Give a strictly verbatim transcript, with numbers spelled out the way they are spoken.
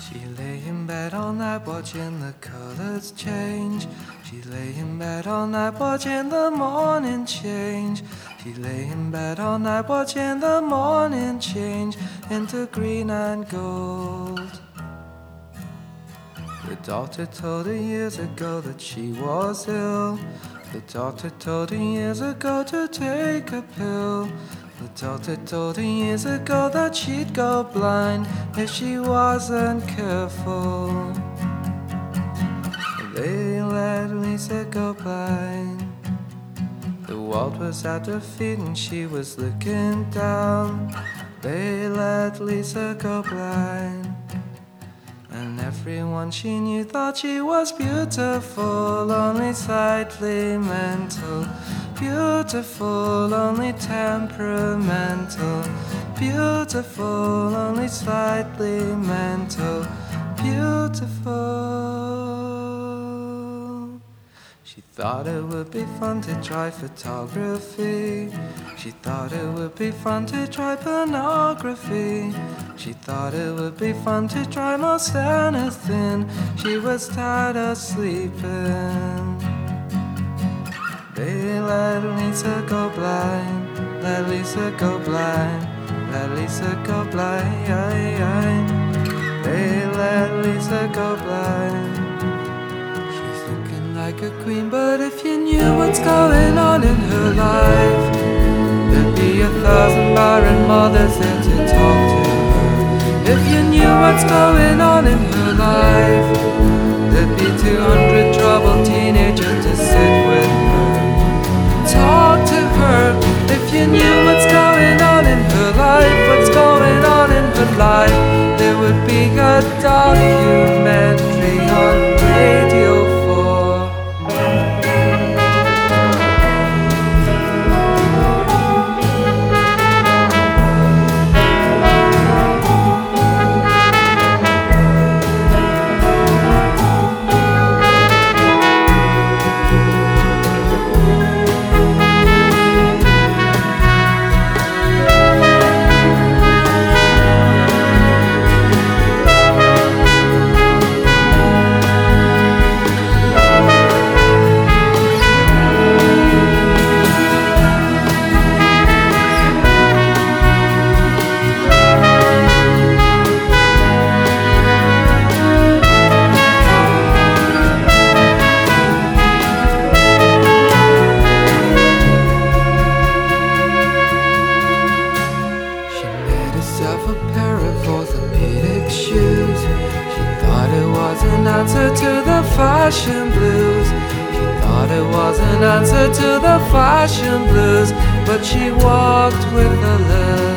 She lay in bed all night watching the colors change. She lay in bed all night watching the morning change. She lay in bed all night watching the morning change into green and gold. The doctor told her years ago that she was ill. The doctor told her years ago to take a pill. The doctor told her years ago that she'd go blind if she wasn't careful. They let Lisa go blind. The world was at her feet and she was looking down. They let Lisa go blind. And everyone she knew thought she was beautiful, only slightly mental. Beautiful, only temperamental. Beautiful, only slightly mental. Beautiful. She thought it would be fun to try photography. She thought it would be fun to try pornography. She thought it would be fun to try most anything. She was tired of sleeping. They let Lisa go blind. Let Lisa go blind. Let Lisa go blind. They let Lisa go blind. Like a queen, but if you knew what's going on in her life, there'd be a thousand barren mothers there to talk to her. If you knew what's going on in her life, there'd be two hundred troubled teenagers to sit with her, talk to her. If you knew what's going on in her life, what's going on in her life, there would be a documentary on Radio four. Fashion blues. She thought it was an answer to the fashion blues, but she walked with a limp.